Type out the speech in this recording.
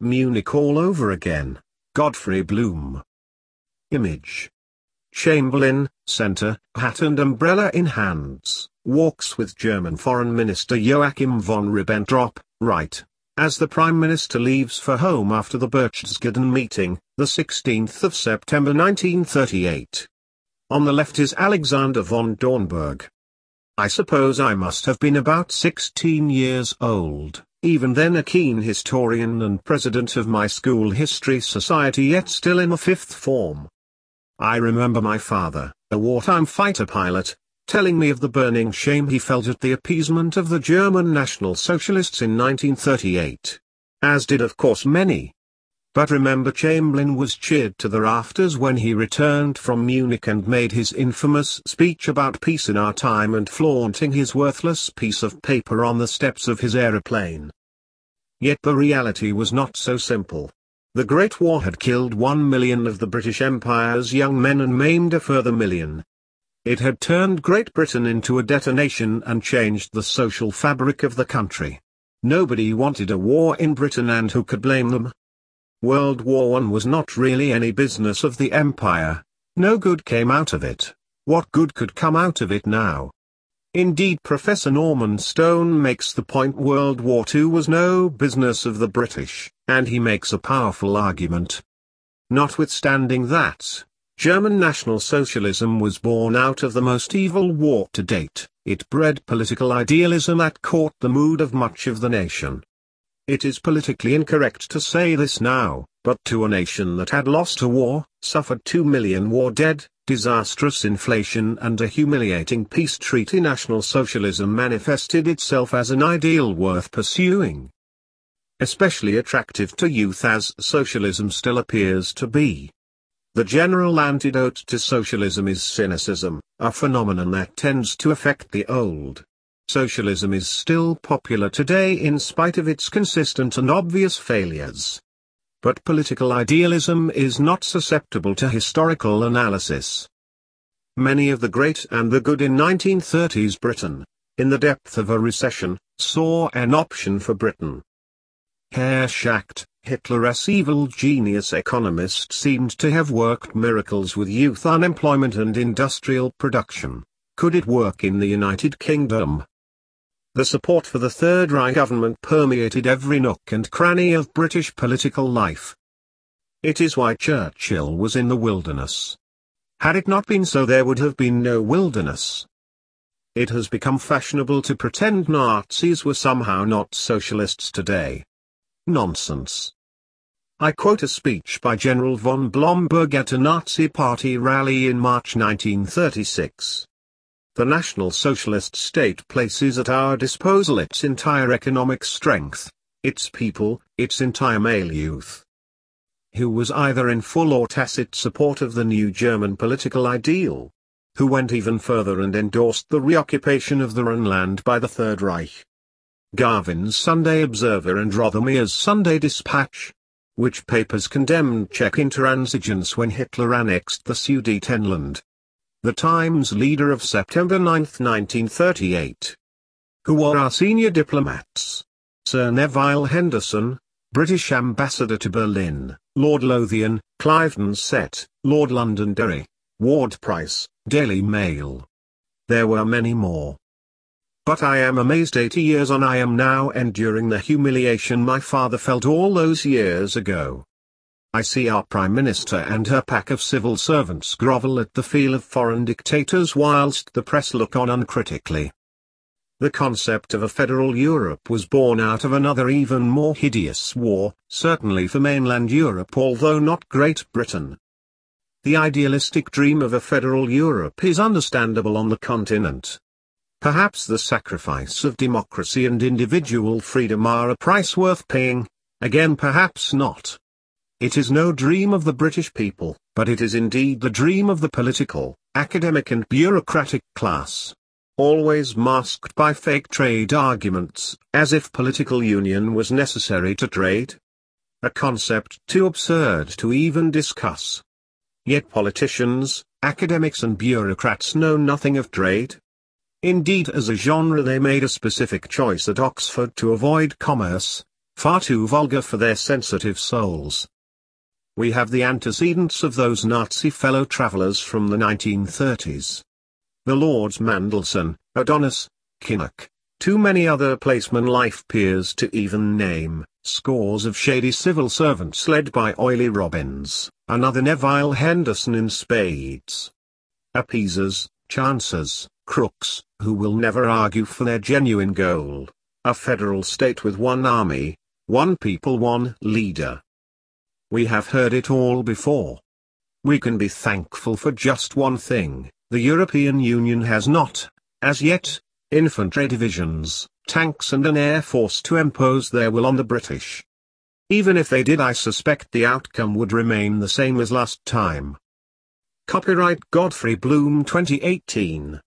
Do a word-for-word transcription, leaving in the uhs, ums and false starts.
Munich all over again. Godfrey Bloom. Image. Chamberlain, centre, hat and umbrella in hands, walks with German Foreign Minister Joachim von Ribbentrop, right, as the Prime Minister leaves for home after the Berchtesgaden meeting, the sixteenth of September nineteen thirty-eight. On the left is Alexander von Dornberg. I suppose I must have been about sixteen years old, even then a keen historian and president of my school history society, yet still in the fifth form. I remember my father, a wartime fighter pilot, telling me of the burning shame he felt at the appeasement of the German National Socialists in nineteen thirty-eight. As did of course many. But remember, Chamberlain was cheered to the rafters when he returned from Munich and made his infamous speech about peace in our time and flaunting his worthless piece of paper on the steps of his aeroplane. Yet the reality was not so simple. The Great War had killed one million of the British Empire's young men and maimed a further million. It had turned Great Britain into a detonation and changed the social fabric of the country. Nobody wanted a war in Britain, and who could blame them? World War One was not really any business of the Empire. No good came out of it. What good could come out of it now? Indeed, Professor Norman Stone makes the point World War Two was no business of the British, and he makes a powerful argument. Notwithstanding that, German National Socialism was born out of the most evil war to date. It bred political idealism that caught the mood of much of the nation. It is politically incorrect to say this now, but to a nation that had lost a war, suffered two million war dead, disastrous inflation and a humiliating peace treaty, National Socialism manifested itself as an ideal worth pursuing. Especially attractive to youth, as socialism still appears to be. The general antidote to socialism is cynicism, a phenomenon that tends to affect the old. Socialism is still popular today in spite of its consistent and obvious failures. But political idealism is not susceptible to historical analysis. Many of the great and the good in nineteen thirties Britain, in the depth of a recession, saw an option for Britain. Herr Schacht, Hitler's evil genius economist, seemed to have worked miracles with youth unemployment and industrial production. Could it work in the United Kingdom? The support for the Third Reich government permeated every nook and cranny of British political life. It is why Churchill was in the wilderness. Had it not been so, there would have been no wilderness. It has become fashionable to pretend Nazis were somehow not socialists today. Nonsense. I quote a speech by General von Blomberg at a Nazi party rally in March nineteen thirty-six. The National Socialist state places at our disposal its entire economic strength, its people, its entire male youth. Who was either in full or tacit support of the new German political ideal? Who went even further and endorsed the reoccupation of the Rhineland by the Third Reich? Garvin's Sunday Observer and Rothermere's Sunday Dispatch? Which papers condemned Czech intransigence when Hitler annexed the Sudetenland? The Times leader of September ninth nineteen thirty-eight. Who were our senior diplomats? Sir Neville Henderson, British Ambassador to Berlin, Lord Lothian, Cliveden Sett, Lord Londonderry, Ward Price, Daily Mail. There were many more. But I am amazed eighty years on I am now enduring the humiliation my father felt all those years ago. I see our Prime Minister and her pack of civil servants grovel at the feel of foreign dictators whilst the press look on uncritically. The concept of a federal Europe was born out of another even more hideous war, certainly for mainland Europe, although not Great Britain. The idealistic dream of a federal Europe is understandable on the continent. Perhaps the sacrifice of democracy and individual freedom are a price worth paying, again perhaps not. It is no dream of the British people, but it is indeed the dream of the political, academic and bureaucratic class. Always masked by fake trade arguments, as if political union was necessary to trade. A concept too absurd to even discuss. Yet politicians, academics and bureaucrats know nothing of trade. Indeed, as a genre they made a specific choice at Oxford to avoid commerce, far too vulgar for their sensitive souls. We have the antecedents of those Nazi fellow travelers from the nineteen thirties. The Lords Mandelson, Adonis, Kinnock, too many other placeman life peers to even name, scores of shady civil servants led by Oily Robbins, another Neville Henderson in spades. Appeasers, chancers, crooks, who will never argue for their genuine goal, a federal state with one army, one people, one leader. We have heard it all before. We can be thankful for just one thing: the European Union has not, as yet, infantry divisions, tanks and an air force to impose their will on the British. Even if they did, I suspect the outcome would remain the same as last time. Copyright Godfrey Bloom twenty eighteen.